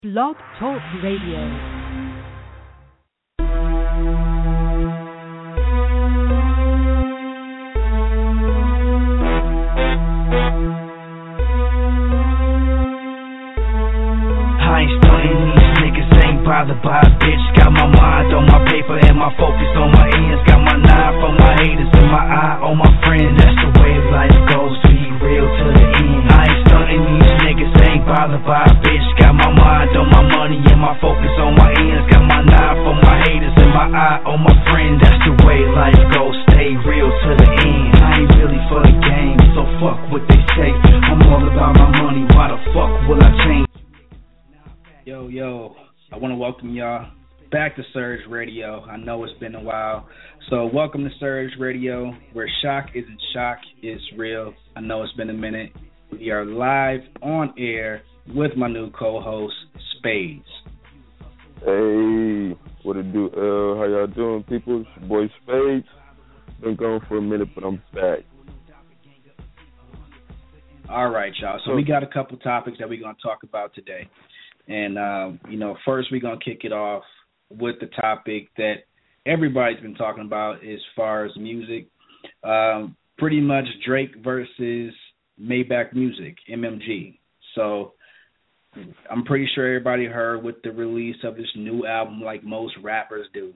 Blog Talk Radio. Bothered by a bitch, got my mind on my paper and my focus on my ends. Got my knife on my haters and my eye on my friends. That's the way life goes, be real to the end. I ain't stunning these niggas, ain't bothered by a bitch. Got my mind on my money and my focus on my ends. Got my knife on my haters and my eye on my friends. That's the way life goes, stay real to the end. I ain't really for the game, so fuck what they say. I'm all about my money, why the fuck will I change? Yo. I want to welcome y'all back to Surge Radio. I know it's been a while. So welcome to Surge Radio, where shock isn't shock, it's real. I know it's been a minute. We are live on air with my new co-host, Spades. Hey, what it do? How y'all doing, people? It's your boy Spades. Been gone for a minute, but I'm back. All right, y'all. So we got a couple topics that we're going to talk about today. And, first we're going to kick it off with the topic that everybody's been talking about as far as music. Pretty much Drake versus Maybach Music, MMG. So I'm pretty sure everybody heard with the release of this new album like most rappers do.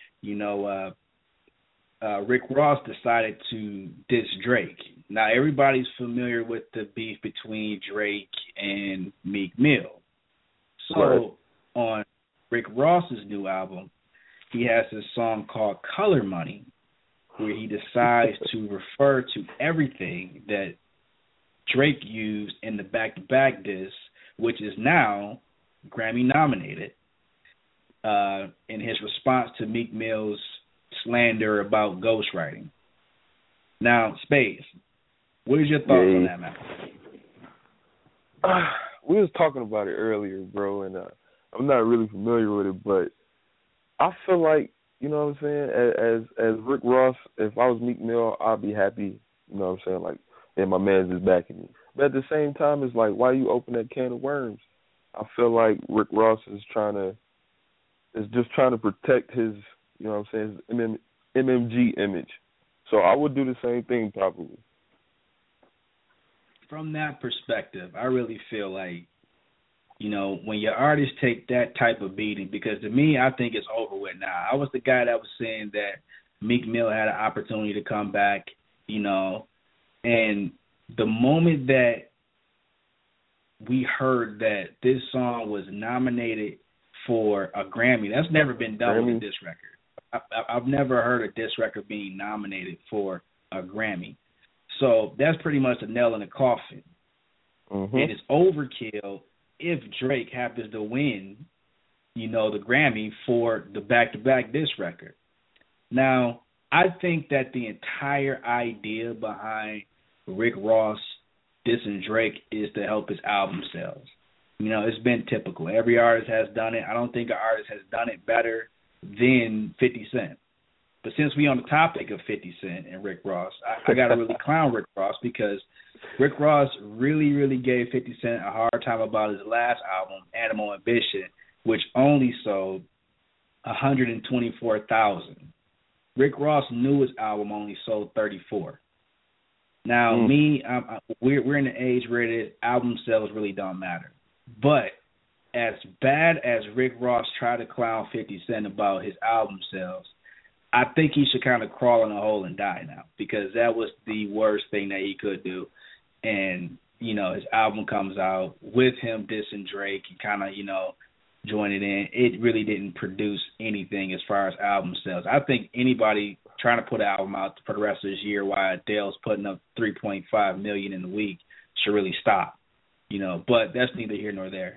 Rick Ross decided to diss Drake. Now, everybody's familiar with the beef between Drake and Meek Mill. So on Rick Ross's new album, he has this song called Color Money, where he decides to refer to everything that Drake used in the back-to-back diss, which is now Grammy nominated, in his response to Meek Mill's slander about ghostwriting. Now, Spades, what is your thoughts on that, man? We was talking about it earlier, bro, and I'm not really familiar with it, but I feel like, you know what I'm saying, as Rick Ross, if I was Meek Mill, I'd be happy, you know what I'm saying, like, and my man's is backing me. But at the same time, it's like, why you open that can of worms? I feel like Rick Ross is just trying to protect his, you know what I'm saying, his MMG image. So I would do the same thing probably. From that perspective, I really feel like, when your artists take that type of beating, because to me, I think it's over with now. I was the guy that was saying that Meek Mill had an opportunity to come back, and the moment that we heard that this song was nominated for a Grammy, that's never been done with a diss record. I've never heard a diss record being nominated for a Grammy. So that's pretty much a nail in the coffin. Mm-hmm. And it's overkill if Drake happens to win, the Grammy for the back-to-back diss record. Now, I think that the entire idea behind Rick Ross dissing Drake is to help his album sales. It's been typical. Every artist has done it. I don't think an artist has done it better than 50 Cent. But since we on the topic of 50 Cent and Rick Ross, I got to really clown Rick Ross because Rick Ross really, really gave 50 Cent a hard time about his last album, Animal Ambition, which only sold 124,000. Rick Ross' newest album only sold 34. Now, we're in the age where the album sales really don't matter. But as bad as Rick Ross tried to clown 50 Cent about his album sales, I think he should kind of crawl in a hole and die now because that was the worst thing that he could do. And, his album comes out with him dissing Drake and kind of, joining in. It really didn't produce anything as far as album sales. I think anybody trying to put an album out for the rest of this year while Adele's putting up $3.5 million in a week should really stop, but that's neither here nor there.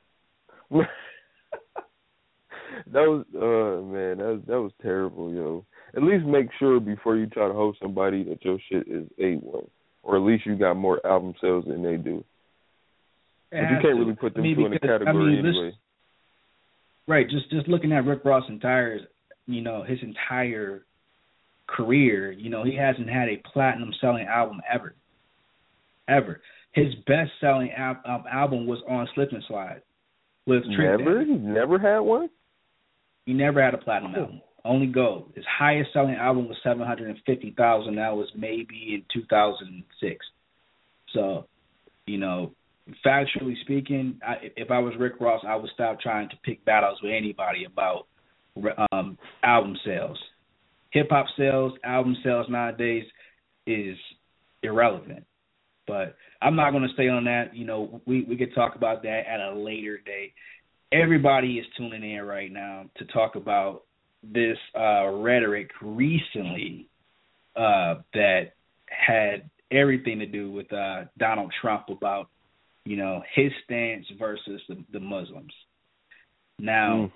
That was terrible, yo. At least make sure before you try to host somebody that your shit is A1, or at least you got more album sales than they do. But you can't really put them two in a category anyway. Right, just looking at Rick Ross' his entire career, he hasn't had a platinum selling album ever. His best selling album was on Slip and Slide. with Trick Daddy. He never had one? He never had a platinum album. Only gold. His highest selling album was 750,000. That was maybe in 2006. So, factually speaking, if I was Rick Ross, I would stop trying to pick battles with anybody about album sales. Hip-hop sales, album sales nowadays is irrelevant. But I'm not going to stay on that. We could talk about that at a later date. Everybody is tuning in right now to talk about this rhetoric recently that had everything to do with Donald Trump about, his stance versus the Muslims. Now,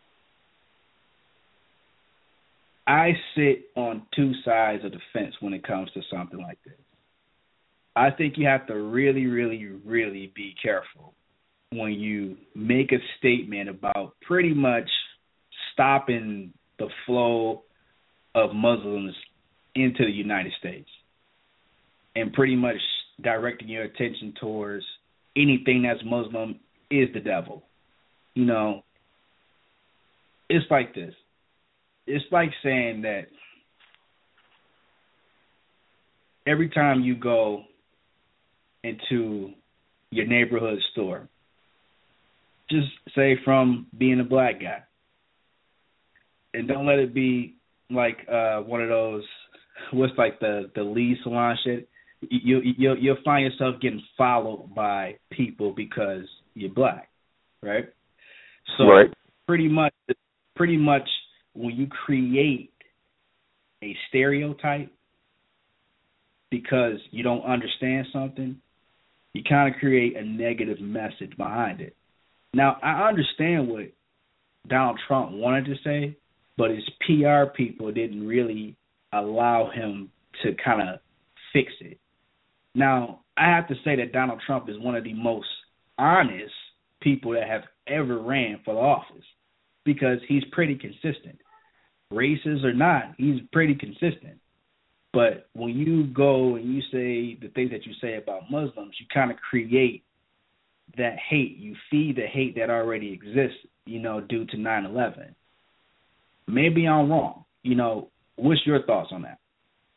I sit on two sides of the fence when it comes to something like this. I think you have to really, really, really be careful when you make a statement about pretty much stopping the flow of Muslims into the United States and pretty much directing your attention towards anything that's Muslim is the devil. It's like this. It's like saying that every time you go into your neighborhood store, just say from being a black guy, and don't let it be like one of those, what's like the Lee Salon shit. You'll find yourself getting followed by people because you're black, right? So right. pretty much when you create a stereotype because you don't understand something, you kind of create a negative message behind it. Now, I understand what Donald Trump wanted to say, but his PR people didn't really allow him to kind of fix it. Now, I have to say that Donald Trump is one of the most honest people that have ever ran for the office because he's pretty consistent. Racist or not, he's pretty consistent. But when you go and you say the things that you say about Muslims, you kind of create that hate. You feed the hate that already exists, due to 9/11. Maybe I'm wrong. What's your thoughts on that?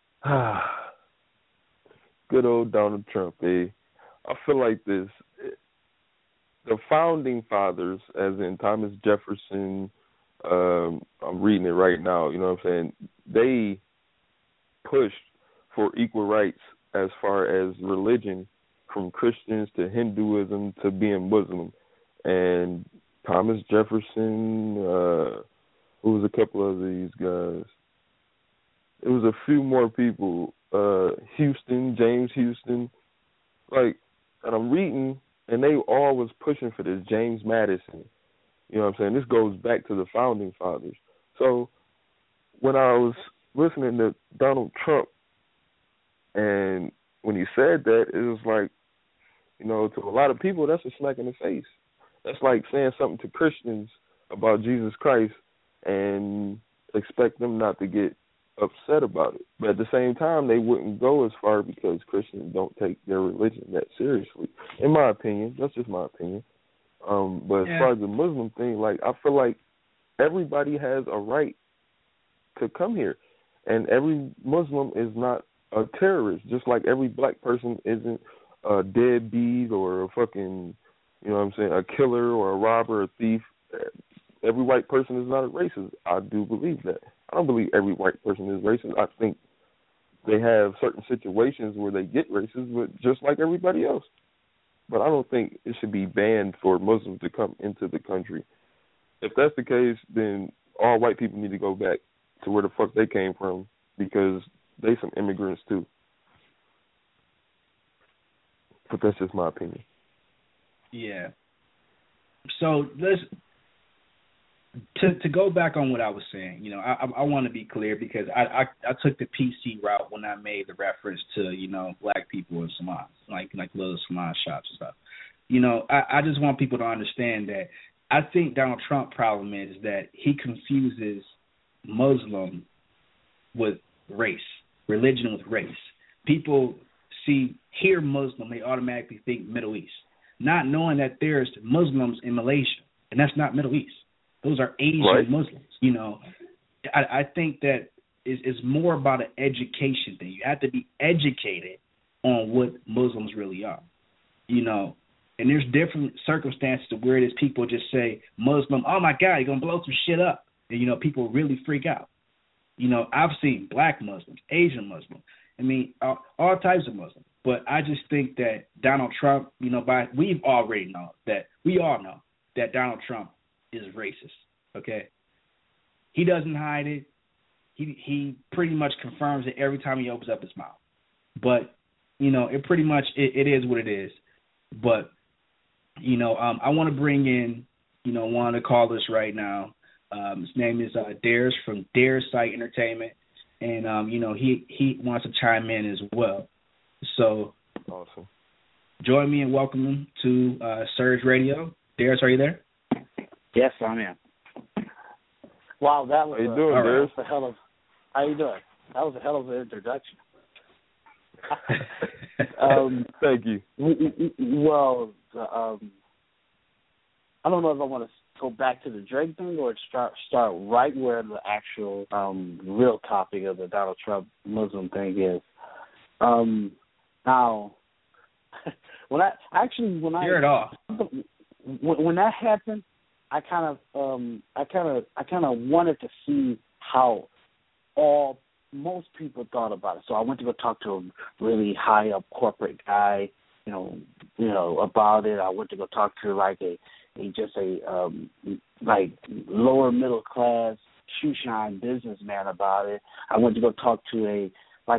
Good old Donald Trump, eh? I feel like this. The founding fathers, as in Thomas Jefferson, I'm reading it right now, you know what I'm saying? They pushed for equal rights as far as religion, from Christians to Hinduism to being Muslim. And Thomas Jefferson, who was a couple of these guys? It was a few more people. James Houston. And I'm reading, and they all was pushing for this, James Madison. You know what I'm saying? This goes back to the founding fathers. So when I was listening to Donald Trump, and when he said that, it was like, to a lot of people, that's a smack in the face. That's like saying something to Christians about Jesus Christ and expect them not to get upset about it. But at the same time, they wouldn't go as far because Christians don't take their religion that seriously. In my opinion, that's just my opinion. But as far as the Muslim thing, I feel like everybody has a right to come here. And every Muslim is not a terrorist, just like every black person isn't a deadbeat or a fucking, a killer or a robber or a thief. Every white person is not a racist. I do believe that. I don't believe every white person is racist. I think they have certain situations where they get racist, but just like everybody else. But I don't think it should be banned for Muslims to come into the country. If that's the case, then all white people need to go back to where the fuck they came from because they some immigrants too. But that's just my opinion. Yeah. So to go back on what I was saying, I want to be clear because I took the PC route when I made the reference to, black people in salons, like little salon shops and stuff. I just want people to understand that I think Donald Trump's problem is that he confuses Muslim with race, religion with race. People hear Muslim, they automatically think Middle East. not knowing that there's Muslims in Malaysia, and that's not Middle East. Those are Asian Muslims. You know, I think that it's more about an education thing. You have to be educated on what Muslims really are. You know, and there's different circumstances where it is people just say Muslim, oh my God, you're gonna blow some shit up, and you know people really freak out. You know, I've seen black Muslims, Asian Muslims. I mean, all types of Muslims. But I just think that Donald Trump, you know, we all know that Donald Trump is racist. Okay, he doesn't hide it. He pretty much confirms it every time he opens up his mouth. But you know, it pretty much it is what it is. But you know, I want to bring in, you know, one of the callers right now. His name is Dares from Dares Site Entertainment, and you know, he wants to chime in as well. So, awesome. Join me in welcoming to Surge Radio. Dares, are you there? Yes, I'm in. Wow, that was how you doing, Dares? How you doing? That was a hell of an introduction. Thank you. Well, I don't know if I want to go back to the Drake thing or start right where the actual real topic of the Donald Trump Muslim thing is. Now, when that happened, I kind of wanted to see how most people thought about it. So I went to go talk to a really high up corporate guy, you know about it. I went to go talk to like a lower middle class shoe shine businessman about it. I went to go talk to a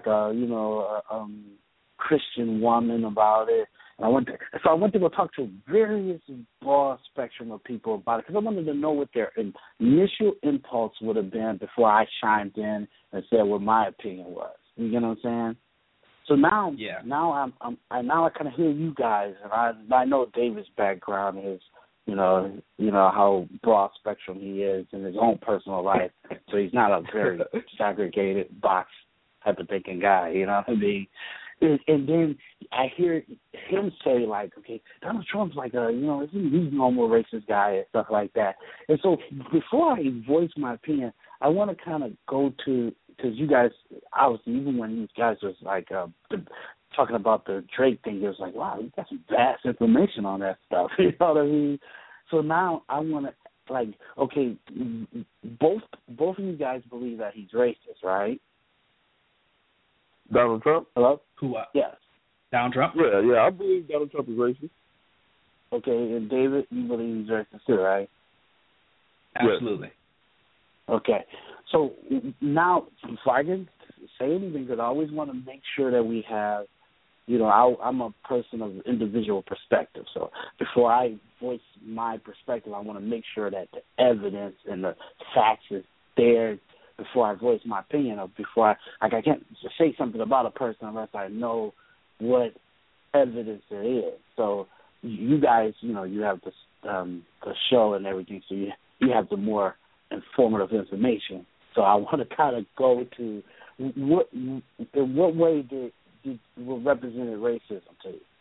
Christian woman about it. And I went to go talk to various broad spectrum of people about it because I wanted to know what their initial impulse would have been before I chimed in and said what my opinion was. You get what I'm saying? So now, now I kind of hear you guys, and I know David's background is, you know how broad spectrum he is in his own personal life. So he's not a very segregated box type of thinking guy. You know what I mean? And then I hear him say, like, okay, Donald Trump's like he's a normal racist guy and stuff like that. And so before I voice my opinion, I want to kind of go to, because you guys, obviously, even when these guys was like talking about the Drake thing, it was like, wow, you got some vast information on that stuff. You know what I mean? So now I want to, like, okay, both of you guys believe that he's racist, right? Donald Trump? Hello? Who? Yes. Donald Trump? Yeah, I believe Donald Trump is racist. Okay, and David, you believe he's racist too, right? Absolutely. Yes. Okay. So now, if I can say anything, because I always want to make sure that we have, I'm a person of individual perspective. So before I voice my perspective, I want to make sure that the evidence and the facts is there before I voice my opinion, or before I can't say something about a person unless I know what evidence there is. So you guys, you have the show and everything, so you have the more informative information. So I want to kind of go to in what way represented racism to you?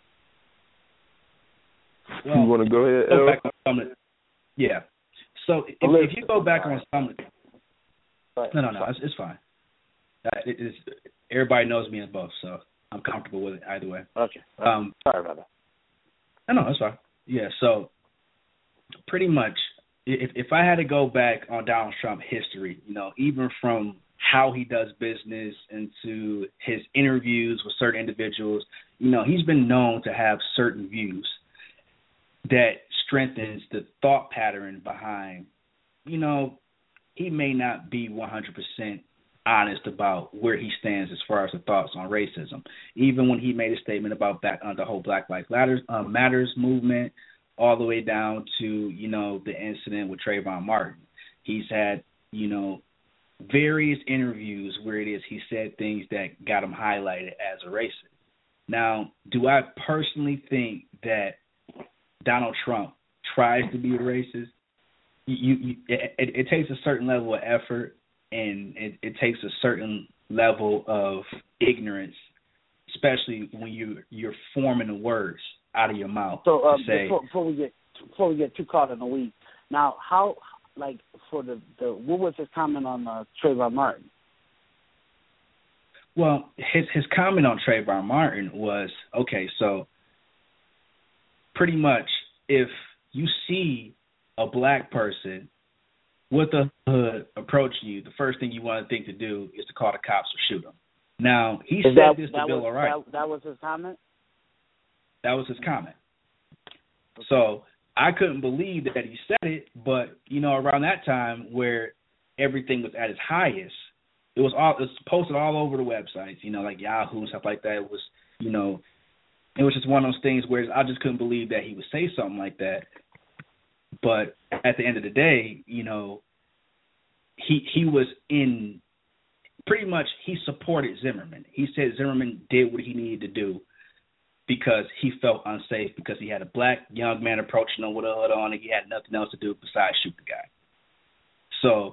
Well, you want to go ahead, Yeah. So if you go back on some, no, it's fine. Everybody knows me as both, so I'm comfortable with it either way. Okay. Sorry about that. No, that's fine. Yeah. So pretty much, if I had to go back on Donald Trump history, even from how he does business into his interviews with certain individuals, he's been known to have certain views that strengthens the thought pattern behind, he may not be 100% honest about where he stands as far as the thoughts on racism. Even when he made a statement about the whole Black Lives Matters movement, all the way down to, the incident with Trayvon Martin. He's had, various interviews where it is he said things that got him highlighted as a racist. Now, do I personally think that Donald Trump tries to be a racist? It takes a certain level of effort, and it takes a certain level of ignorance, especially when you're forming the words out of your mouth to say. Before we get too caught in the weeds. Now, how for the what was his comment on Trayvon Martin? Well, his comment on Trayvon Martin was, okay, so pretty much if you see a black person with a hood approaching you, the first thing you want to think to do is to call the cops or shoot them. Now, he said this to Bill O'Reilly. That was his comment? That was his comment. Okay. So I couldn't believe that he said it, but, around that time where everything was at its highest, it was posted all over the websites, like Yahoo and stuff like that. It was, it was just one of those things where I just couldn't believe that he would say something like that. But at the end of the day, he was in pretty much he supported Zimmerman. He said Zimmerman did what he needed to do because he felt unsafe because he had a black young man approaching him with a hood on and he had nothing else to do besides shoot the guy. So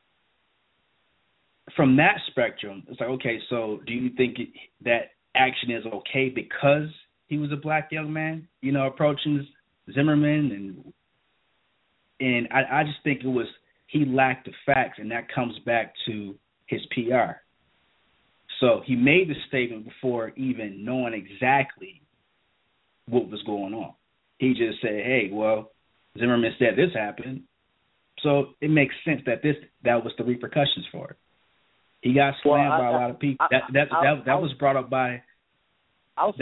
from that spectrum, it's like, okay, so do you think that action is okay because he was a black young man, approaching Zimmerman? And I just think he lacked the facts, and that comes back to his PR. So he made the statement before even knowing exactly what was going on. He just said, hey, well, Zimmerman said this happened, so it makes sense that was the repercussions for it. He got slammed by a lot of people. That was brought up by. I'll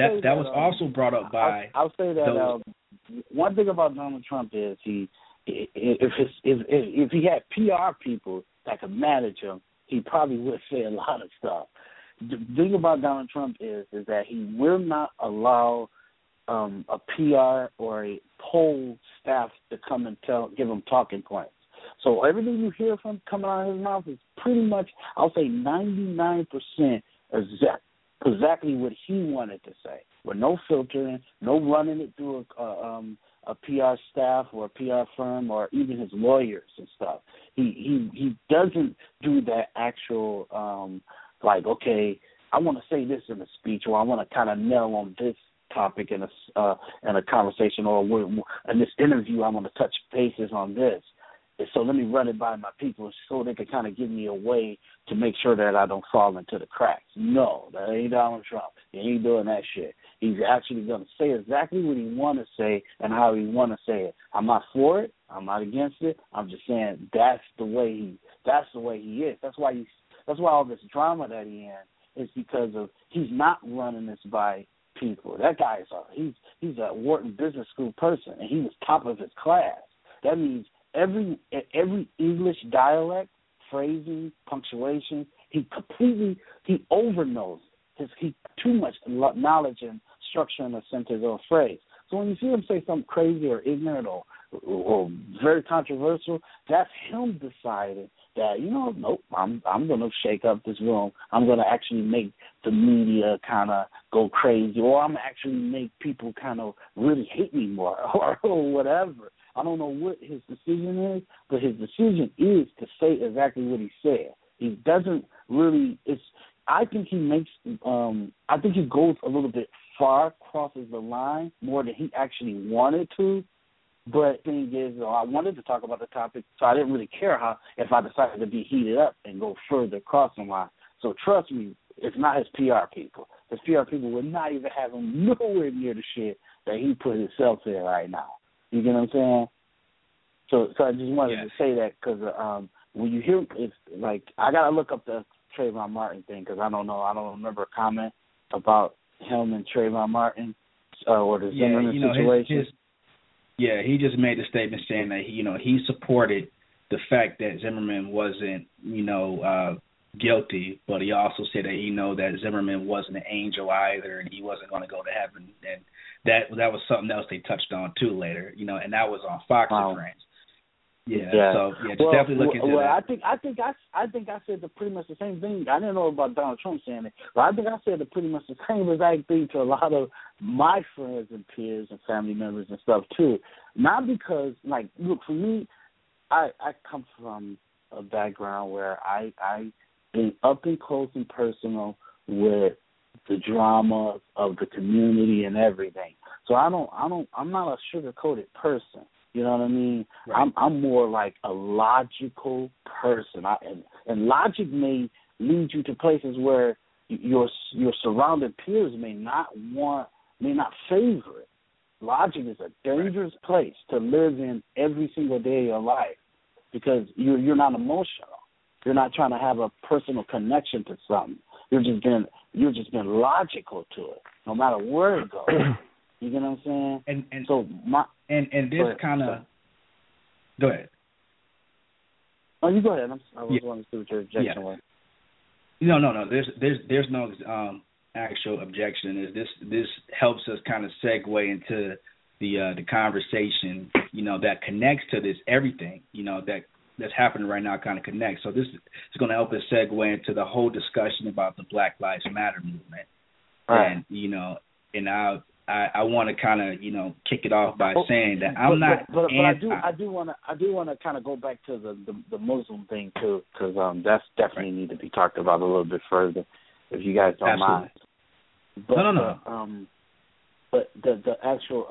say that one thing about Donald Trump is if he had PR people that could manage him, he probably would say a lot of stuff. The thing about Donald Trump is that he will not allow a PR or a poll staff to come and give him talking points. So everything you hear from coming out of his mouth is pretty much, I'll say 99% exactly what he wanted to say, with no filtering, no running it through a PR staff or a PR firm or even his lawyers and stuff. He doesn't do that actual okay, I want to say this in a speech, or I want to kind of nail on this topic in a conversation, or in this interview I want to touch bases on this. So let me run it by my people so they can kind of give me a way to make sure that I don't fall into the cracks. No, that ain't Donald Trump. He ain't doing that shit. He's actually going to say exactly what he want to say and how he want to say it. I'm not for it. I'm not against it. I'm just saying that's the way he is. That's why all this drama that he in is because of he's not running this by people. That guy he's a Wharton Business School person, and he was top of his class. That means every English dialect, phrasing, punctuation, he overknows. He too much knowledge and structure in a sentence or a phrase. So when you see him say something crazy or ignorant or very controversial, that's him deciding that, nope, I'm going to shake up this room. I'm going to actually make the media kind of go crazy, or I'm actually make people kind of really hate me more or whatever. I don't know what his decision is, but his decision is to say exactly what he said. He doesn't really. I think he makes. I think he goes a little bit far, crosses the line more than he actually wanted to. But the thing is, I wanted to talk about the topic, so I didn't really care if I decided to be heated up and go further across the line. So trust me, it's not his PR people. His PR people would not even have him nowhere near the shit that he put himself in right now. You get what I'm saying? So I just wanted to say that because when you hear, it's like I gotta look up the Trayvon Martin thing because I don't know. I don't remember a comment about him and Trayvon Martin or the Zimmerman situation. He just made a statement saying that he supported the fact that Zimmerman wasn't guilty, but he also said that that Zimmerman wasn't an angel either, and he wasn't going to go to heaven, and that was something else they touched on too later, and that was on Fox and Friends. Definitely look into that. I think I said pretty much the same thing. I didn't know about Donald Trump saying it, but I think I said pretty much the same exact thing to a lot of my friends and peers and family members and stuff too. Not because, look, for me, I come from a background where I been up and close and personal with the drama of the community and everything. So I'm not a sugar-coated person. You know what I mean? Right. I'm more like a logical person. And logic may lead you to places where your surrounding peers may not favor it. Logic is a dangerous place to live in every single day of your life because you're not emotional. You're not trying to have a personal connection to something. You're just being logical to it, no matter where it goes. You get what I'm saying? And so this kind of go ahead. Oh, you go ahead. I was wanting to see what your objection was. No. There's no actual objection. This helps us kind of segue into the conversation, that connects to this everything, that's happening right now kind of connects. So this is going to help us segue into the whole discussion about the Black Lives Matter movement. Right. And and I want to kind of kick it off by saying that I'm not. But I do want to kind of go back to the Muslim thing too, because that's definitely need to be talked about a little bit further, if you guys don't mind. But, no. But the actual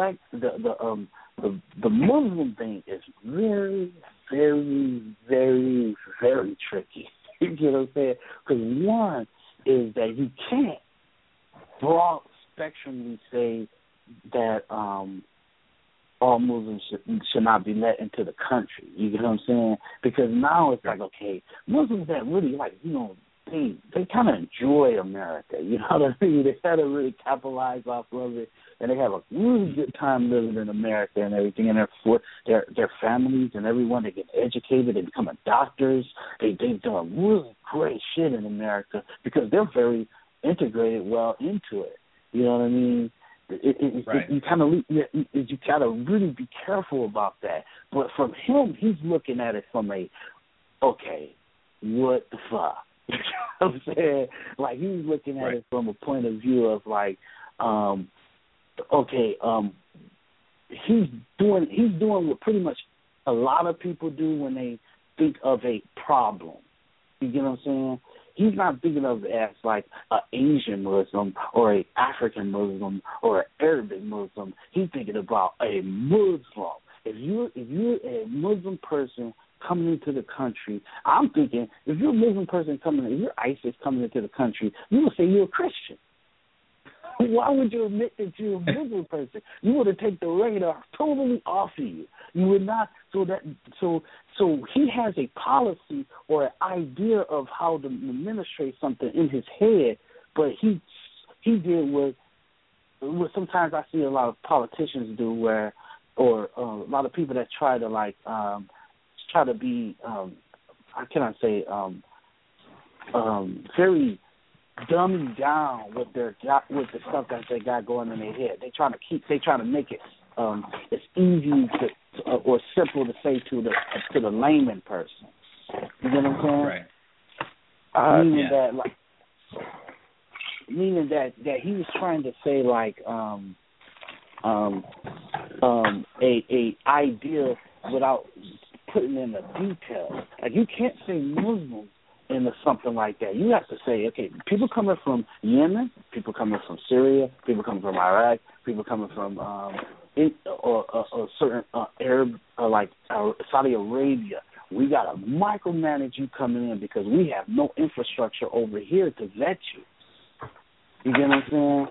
the Muslim thing is very, very, very, very tricky. You get what I'm saying? Because one is that you can't broad spectrumly say that all Muslims should not be let into the country. You get what I'm saying? Because now it's like, okay, Muslims that really they kind of enjoy America. You know what I mean? They kind of really capitalize off of it, and they have a really good time living in America and everything. And their families and everyone, they get educated, they become doctors. They've done really great shit in America because they're very integrated well into it. You know what I mean? You gotta really be careful about that. But from him, he's looking at it from okay, what the fuck? You know what I'm saying? Like, he's looking at it from a point of view of he's doing what pretty much a lot of people do when they think of a problem. You get what I'm saying? He's not thinking of it as like an Asian Muslim or an African Muslim or an Arabic Muslim. He's thinking about a Muslim. If you're a Muslim person coming into the country, I'm thinking if you're a Muslim person if you're ISIS coming into the country, you would say you're a Christian. Why would you admit that you're a Muslim person? You would have taken the radar totally off of you. You would not. So he has a policy or an idea of how to administrate something in his head, but he did what sometimes I see a lot of politicians do, or a lot of people that try to be how can I say very dummy down with the stuff that they got going in their head. They trying to make it as easy or simple to say to the layman person. You get what I'm saying? Right. Meaning that he was trying to say a idea without putting in the details. Like, you can't say Muslims into something like that. You have to say, okay, people coming from Yemen, people coming from Syria, people coming from Iraq, people coming from certain Arab, like Saudi Arabia. We got to micromanage you coming in because we have no infrastructure over here to vet you. You get what I'm saying?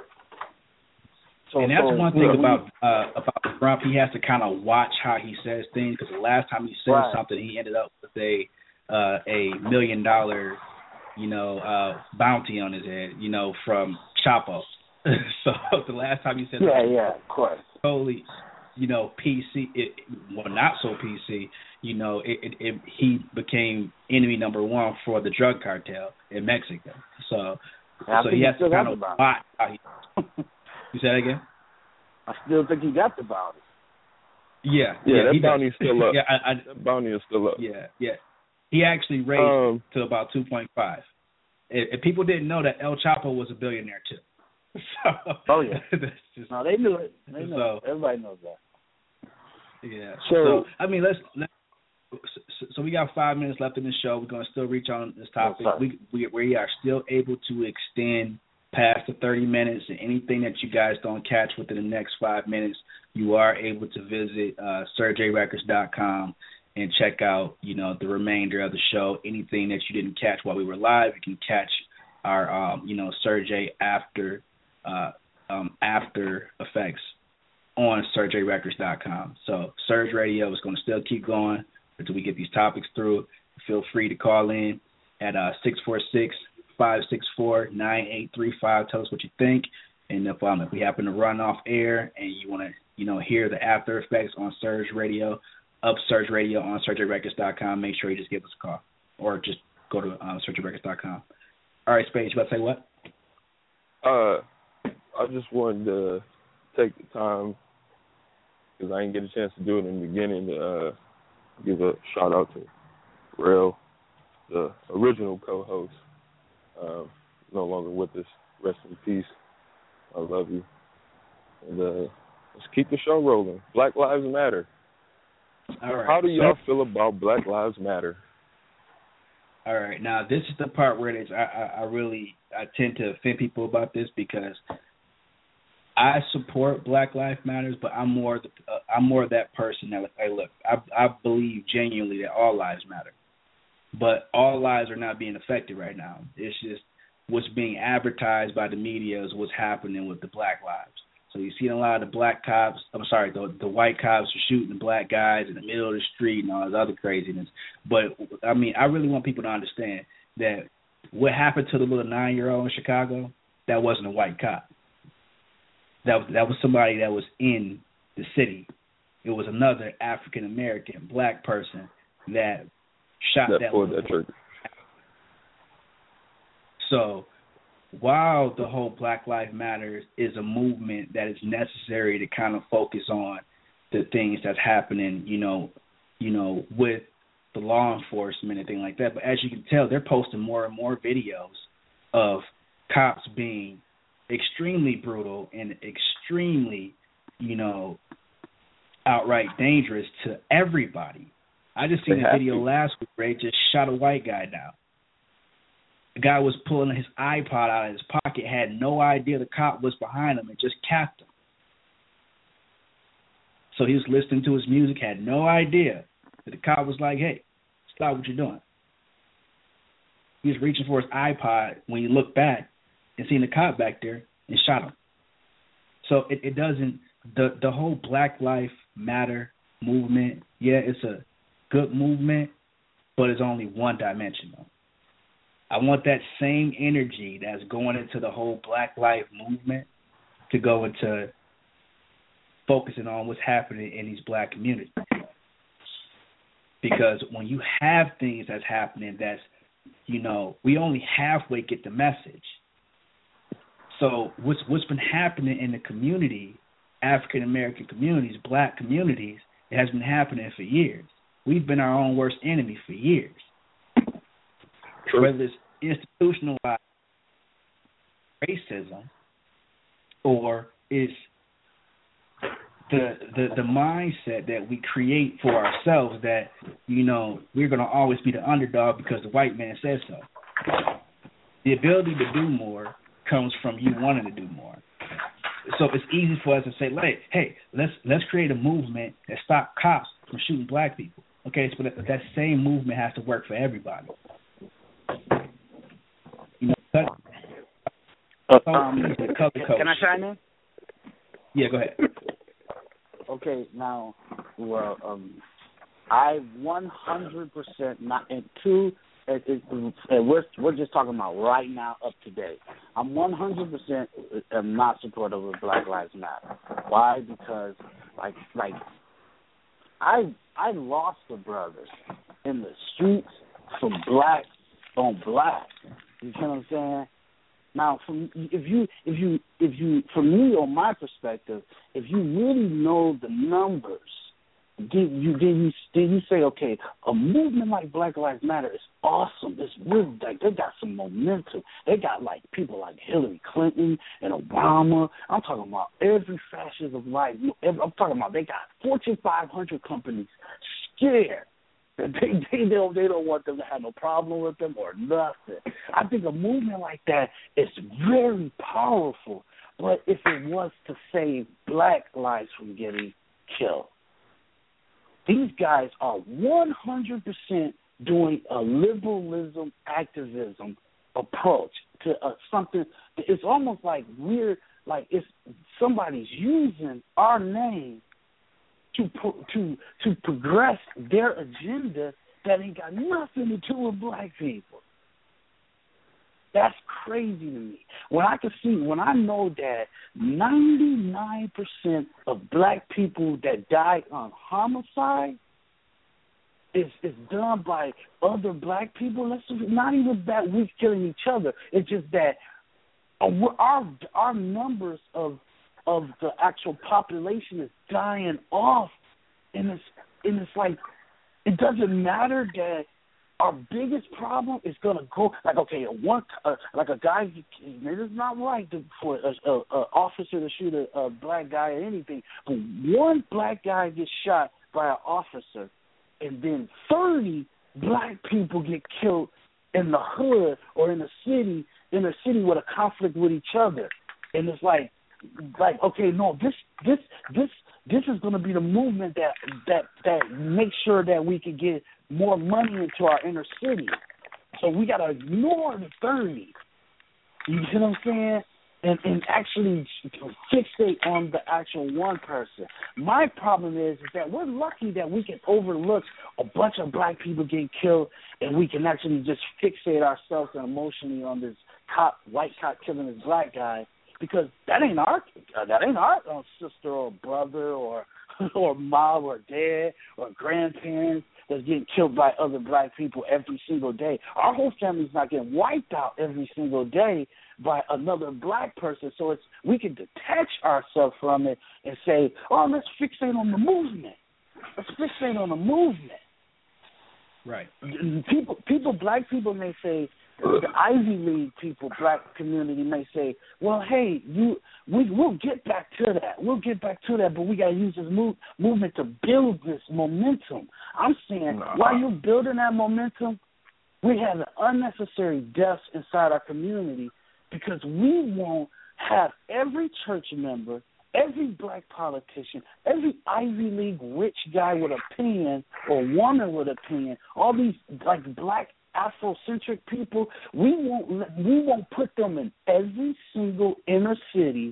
And that's one thing about Trump. He has to kind of watch how he says things, because the last time he said something, he ended up with a $1 million, bounty on his head, from Chapo. So the last time he said of course, totally, PC. Not so PC. He became enemy number one for the drug cartel in Mexico. So he has to kind of watch how he. You say that again? I still think he got the bounty. Yeah, that bounty is still up. That bounty is still up. Yeah. He actually raised to about 2.5. If people didn't know that El Chapo was a billionaire too. So, no, they knew it. They know it. Everybody knows that. Yeah. So I mean, let's. So we got 5 minutes left in the show. We're going to still reach on this topic. We are still able to extend past the 30 minutes, and anything that you guys don't catch within the next 5 minutes, you are able to visit SirJRecords.com and check out, the remainder of the show. Anything that you didn't catch while we were live, you can catch our, Sir J after effects on SirJRecords.com. So Surge Radio is going to still keep going until we get these topics through. Feel free to call in at 646-564-9835. Tell us what you think. And if we happen to run off air and you want to, hear the after effects on Surge Radio, Surge Radio on SurgeRecords.com, make sure you just give us a call or just go to SurgeRecords.com. All right, Spade, you about to say what? I just wanted to take the time, because I didn't get a chance to do it in the beginning, to give a shout out to Rail, the original co-host, no longer with us. Rest in peace. I love you. And let's keep the show rolling. Black Lives Matter. All right. How do y'all feel about Black Lives Matter? All right. Now, this is the part where I tend to offend people about this, because I support Black Lives Matters, but I'm more that person that, hey, look, I believe genuinely that all lives matter, but all lives are not being affected right now. It's just what's being advertised by the media is what's happening with the black lives. So you see a lot of the white cops are shooting the black guys in the middle of the street and all this other craziness. But, I mean, I really want people to understand that what happened to the little 9-year-old in Chicago, that wasn't a white cop. That was somebody that was in the city. It was another African-American black person that shot that little boy. So while the whole Black Lives Matter is a movement that is necessary to kind of focus on the things that's happening, with the law enforcement and things like that, but as you can tell, they're posting more and more videos of cops being extremely brutal and extremely, outright dangerous to everybody. I just seen a video last week where they just shot a white guy down. The guy was pulling his iPod out of his pocket, had no idea the cop was behind him, and just capped him. So he was listening to his music, had no idea that the cop was like, hey, stop what you're doing. He was reaching for his iPod when he looked back and seen the cop back there and shot him. So it doesn't, the whole Black Lives Matter movement, yeah, it's a good movement, but it's only one dimensional. I want that same energy that's going into the whole Black Lives movement to go into focusing on what's happening in these black communities. Because when you have things that's happening that's, we only halfway get the message. So what's been happening in the community, African American communities, black communities, it has been happening for years. We've been our own worst enemy for years. True. Whether it's institutionalized racism or it's the mindset that we create for ourselves that, we're going to always be the underdog because the white man says so. The ability to do more comes from you wanting to do more. So it's easy for us to say, hey, let's create a movement that stops cops from shooting black people. Okay, so that same movement has to work for everybody. Can I chime in? Yeah, go ahead. Okay, now, I 100% not into. We're just talking about right now, up to date. I'm 100% am not supportive of Black Lives Matter. Why? Because like I lost the brothers in the streets from black on black. You know what I'm saying? Now, if you, from me, on my perspective, if you really know the numbers, then you say, okay, a movement like Black Lives Matter is awesome. It's really like they got some momentum. They got like people like Hillary Clinton and Obama. I'm talking about every facet of life. I'm talking about they got Fortune 500 companies scared that They don't want them to have no problem with them or nothing. I think a movement like that is very powerful. But if it was to save black lives from getting killed, these guys are 100% doing a liberalism activism approach to something. It's almost like we're like it's somebody's using our name to progress their agenda that ain't got nothing to do with black people. That's crazy to me. When I know that 99% of black people that die on homicide is done by other black people, that's not even that we're killing each other. It's just that our numbers of the actual population is dying off, and it's like it doesn't matter that our biggest problem is gonna go like like a guy. It is not right for an officer to shoot a black guy or anything, but one black guy gets shot by an officer, and then 30 black people get killed in the hood or in a city with a conflict with each other, and it's like okay, no, this is going to be the movement that makes sure that we can get more money into our inner city. So we got to ignore the 30. You see what I'm saying? And actually fixate on the actual one person. My problem is that we're lucky that we can overlook a bunch of black people getting killed, and we can actually just fixate ourselves and emotionally on this white cop killing this black guy, because that ain't our sister or brother or mom or dad or grandparents that's getting killed by other black people every single day. Our whole family's not getting wiped out every single day by another black person. So we can detach ourselves from it and say, oh, let's fixate on the movement. Let's fixate on the movement. Right. Black people may say, the Ivy League people, black community may say, well, hey, we'll get back to that. We'll get back to that, but we got to use this movement to build this momentum. I'm saying, while you're building that momentum, we have unnecessary deaths inside our community, because we won't have every church member, every black politician, every Ivy League rich guy with a pen or woman with a pen, all these like black Afrocentric people, we won't put them in every single inner city.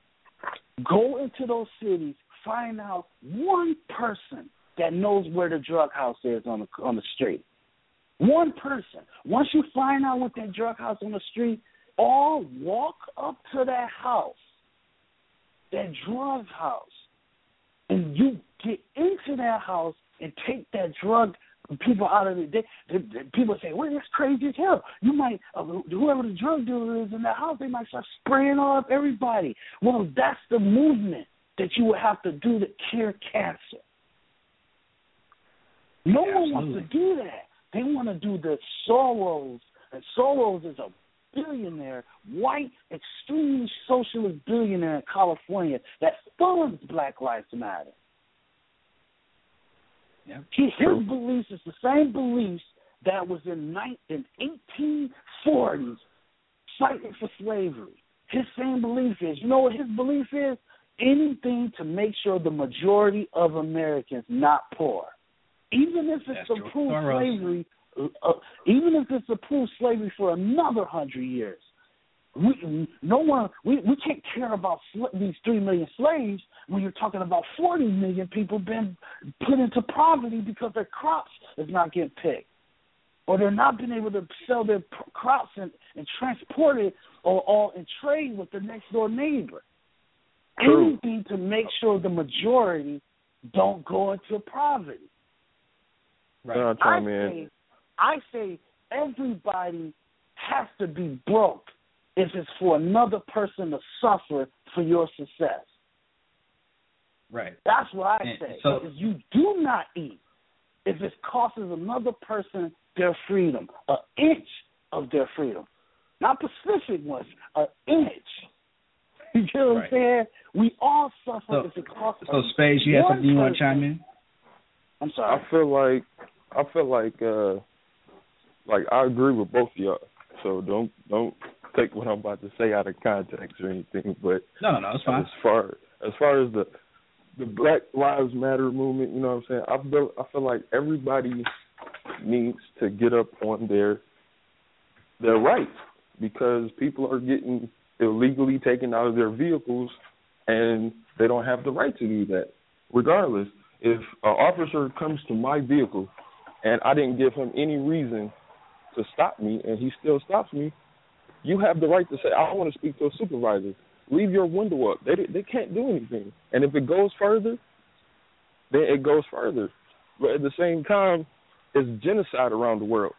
Go into those cities, find out one person that knows where the drug house is on the street. One person. Once you find out what that drug house on the street, all walk up to that house, that drug house, and you get into that house and take that drug people out of it. People say, well, that's crazy as hell. You might, whoever the drug dealer is in that house, they might start spraying up everybody. Well, that's the movement that you would have to do to cure cancer. No one wants to do that. They want to do the Soros, and Soros is a billionaire, white, extremely socialist billionaire in California that funds Black Lives Matter. Yep. His beliefs is the same beliefs that was in 1840s fighting for slavery. His same belief is, you know what his belief is? Anything to make sure the majority of Americans not poor. Even if it's to prove slavery, even if it's to prove slavery for another 100 years. We can't care about these 3 million slaves when you're talking about 40 million people being put into poverty because their crops is not getting picked, or they're not being able to sell their crops and transport it or in trade with the next door neighbor. True. Anything to make sure the majority don't go into poverty. Right. I say everybody has to be broke if it's for another person to suffer for your success. Right. That's what I say. So, if you do not eat, if it costs another person their freedom, an inch of their freedom, not specific ones, an inch. You get what I'm saying? We all suffer if it costs. So, Spades, you have something you want to chime in? I'm sorry. I feel like I feel like I agree with both of y'all. So don't take what I'm about to say out of context or anything. But no, it's fine. As far as the Black Lives Matter movement, you know what I'm saying? I feel like everybody needs to get up on their rights, because people are getting illegally taken out of their vehicles and they don't have the right to do that. Regardless, if an officer comes to my vehicle and I didn't give him any reason to stop me and he still stops me, you have the right to say, I want to speak to a supervisor. Leave your window up. They can't do anything. And if it goes further, then it goes further. But at the same time, it's genocide around the world.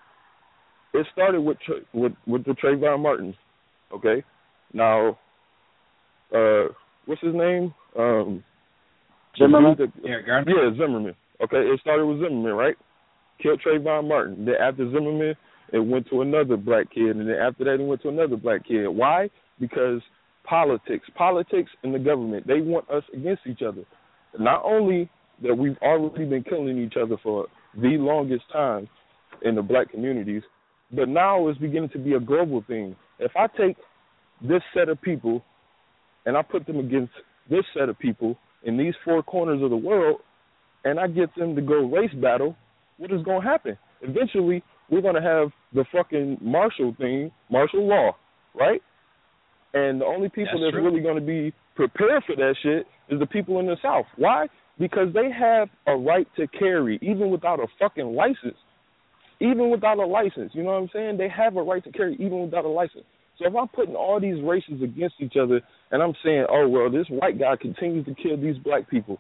It started with the Trayvon Martin, okay? Now, what's his name? Zimmerman? Eric Garner? Yeah, Zimmerman. Okay, it started with Zimmerman, right? Killed Trayvon Martin. Then after Zimmerman, it went to another black kid. And then after that, it went to another black kid. Why? Because politics and the government, they want us against each other. Not only that we've already been killing each other for the longest time in the black communities, but now it's beginning to be a global thing. If I take this set of people and I put them against this set of people in these four corners of the world, and I get them to go race battle, what is going to happen? Eventually, we're going to have the fucking martial law, right? And the only people that's really going to be prepared for that shit is the people in the South. Why? Because they have a right to carry, even without a fucking license. Even without a license, you know what I'm saying? They have a right to carry even without a license. So if I'm putting all these races against each other and I'm saying, oh, well, this white guy continues to kill these black people,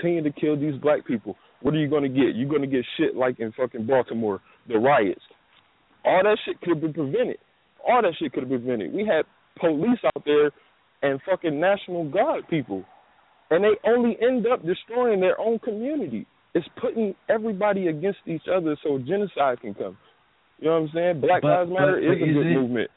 what are you going to get? You're going to get shit like in fucking Baltimore, the riots. All that shit could have been prevented. We had police out there and fucking National Guard people, and they only end up destroying their own community. It's putting everybody against each other so genocide can come. You know what I'm saying? Black Lives Matter is a good movement.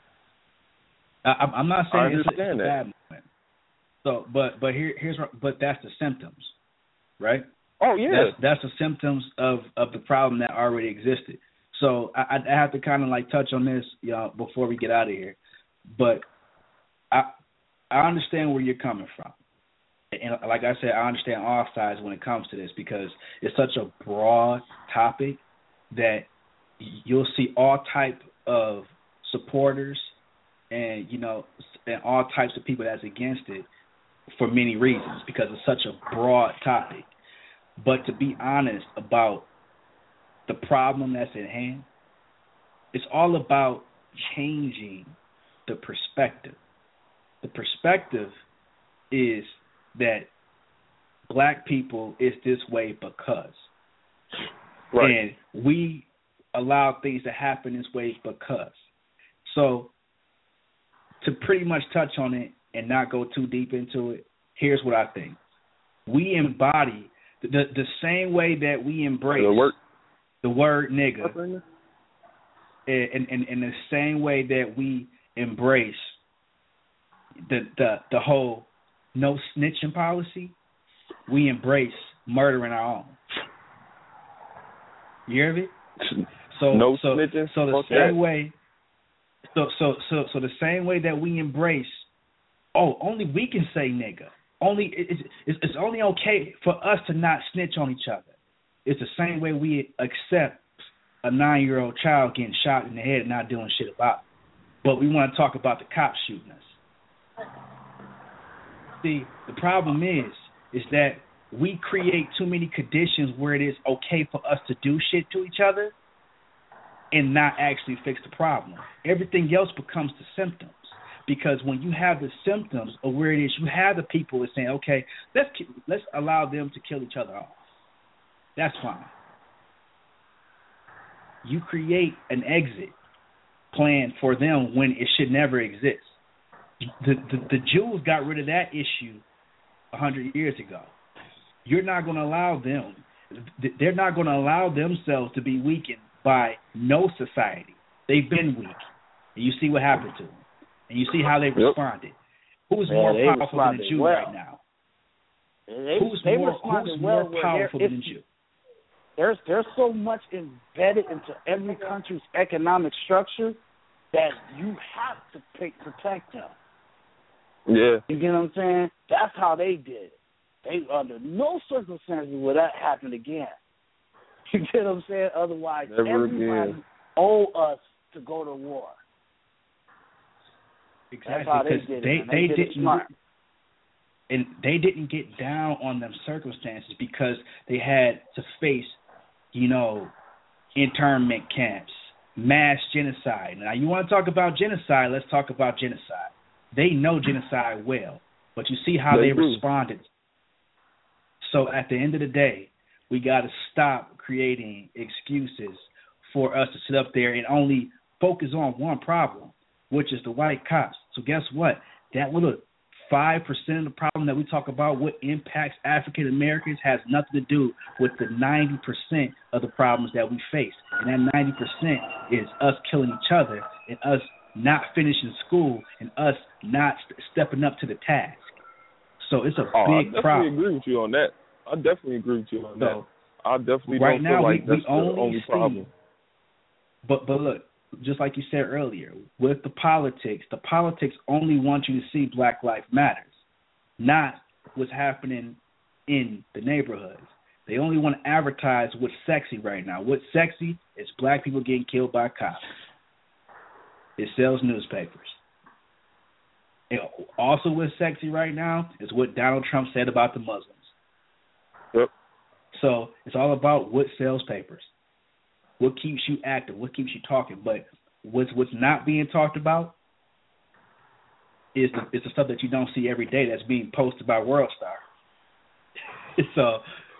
I'm not saying it's a that. bad movement. So, but that's the symptoms, right? Oh yeah, that's the symptoms of the problem that already existed. So I have to kind of like touch on this, before we get out of here. But I understand where you're coming from. And like I said, I understand all sides when it comes to this, because it's such a broad topic that you'll see all type of supporters and, and all types of people that's against it for many reasons, because it's such a broad topic. But to be honest about the problem that's at hand, it's all about changing the perspective. The perspective is that black people is this way because. Right. And we allow things to happen this way because. So to pretty much touch on it and not go too deep into it, here's what I think. We embody the same way that we embrace the word nigga, and the same way that we embrace the whole no snitching policy, we embrace murdering our own. You hear me? So no so snitching. So the same way. So the same way that we embrace, only we can say nigga. Only it's only okay for us to not snitch on each other. It's the same way we accept a 9-year-old child getting shot in the head and not doing shit about it. But we want to talk about the cops shooting us. See, the problem is that we create too many conditions where it is okay for us to do shit to each other and not actually fix the problem. Everything else becomes the symptoms. Because when you have the symptoms of where it is, you have the people that saying, okay, let's allow them to kill each other off. That's fine. You create an exit plan for them when it should never exist. The Jews got rid of that issue 100 years ago. You're not going to allow them. They're not going to allow themselves to be weakened by no society. They've been weak. And you see what happened to them. And you see how they responded. Who's more powerful than the Jew right now? Who's more powerful than the Jew? there's so much embedded into every country's economic structure that you have to protect them. Yeah. You get what I'm saying? That's how they did it. They under no circumstances will that happen again. You get what I'm saying? Otherwise, never everybody again. owe us to go to war. Exactly, that's how they did it. They did it smart. And they didn't get down on them circumstances because they had to face, internment camps, mass genocide. Now, you want to talk about genocide, let's talk about genocide. They know genocide well, but you see how they responded. So at the end of the day, we got to stop creating excuses for us to sit up there and only focus on one problem, which is the white cops. So guess what? That little 5% of the problem that we talk about, what impacts African Americans, has nothing to do with the 90% of the problems that we face. And that 90% is us killing each other and us not finishing school and us not stepping up to the task. So it's a big problem. I definitely agree with you on that. I definitely agree with you on that. I definitely right don't now, feel like that's we only the only problem. But look, just like you said earlier, with the politics only want you to see Black Lives Matters, not what's happening in the neighborhoods. They only want to advertise what's sexy right now. What's sexy is black people getting killed by cops. It sells newspapers. And also what's sexy right now is what Donald Trump said about the Muslims. Yep. So it's all about what sells papers. What keeps you active? What keeps you talking? But what's not being talked about is the stuff that you don't see every day that's being posted by WorldStar. So,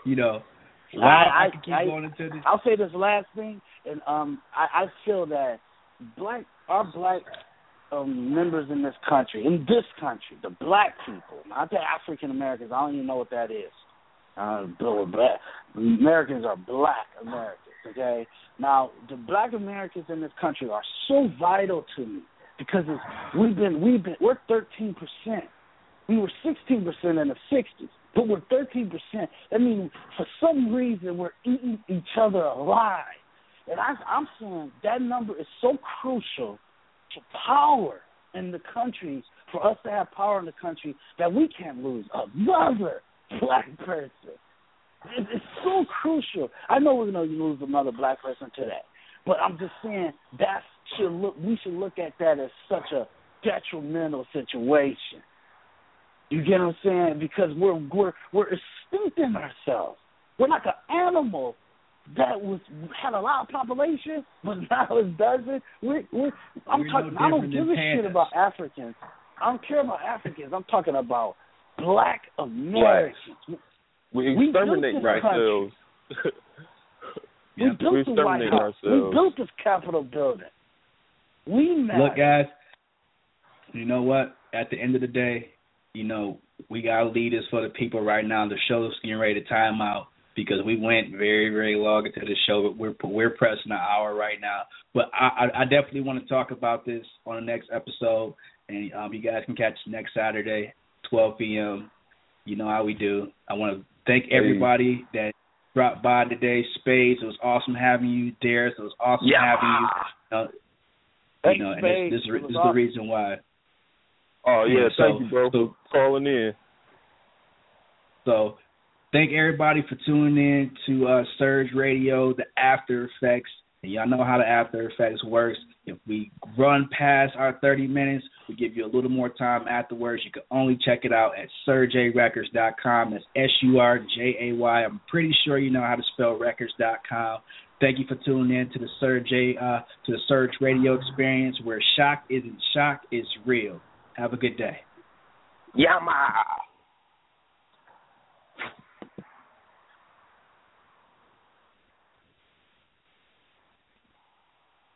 I can keep going into this. I'll say this last thing, and I feel that our black members in this country, the black people, not the African Americans, I don't even know what that is. Black Americans are black Americans. Okay, now the black Americans in this country are so vital to me because we're 13%. We were 16% in the 60s, but we're 13%. That means for some reason we're eating each other alive, and I'm saying that number is so crucial to power in the country, for us to have power in the country, that we can't lose another black person. It's so crucial. I know we're going to lose another black person today, but I'm just saying we should look at that as such a detrimental situation. You get what I'm saying? Because we're extincting ourselves. We're like an animal that had a lot of population, but now it doesn't. I don't give a shit about Africans. I don't care about Africans. I'm talking about black Americans. Right. We exterminate ourselves. We built the White House. We built this Capitol building. We matter. Look, guys, you know what? At the end of the day, we got to lead this for the people right now. The show's getting ready to time out because we went very, very long into the show. We're pressing an hour right now. But I definitely want to talk about this on the next episode. And you guys can catch it next Saturday, 12 p.m. You know how we do. I want to thank everybody that dropped by today. Spades, it was awesome having you. Darius, it was awesome having you. And this is the reason why. Oh, yeah, thank you, bro, for calling in. So thank everybody for tuning in to Surge Radio, the After Effects. And y'all know how the After Effects works. If we run past our 30 minutes, we give you a little more time afterwards. You can only check it out at surjayrecords.com. That's SURJAY. I'm pretty sure you know how to spell records.com. Thank you for tuning in to the Surge Radio experience, where shock isn't shock, it's real. Have a good day. Yama.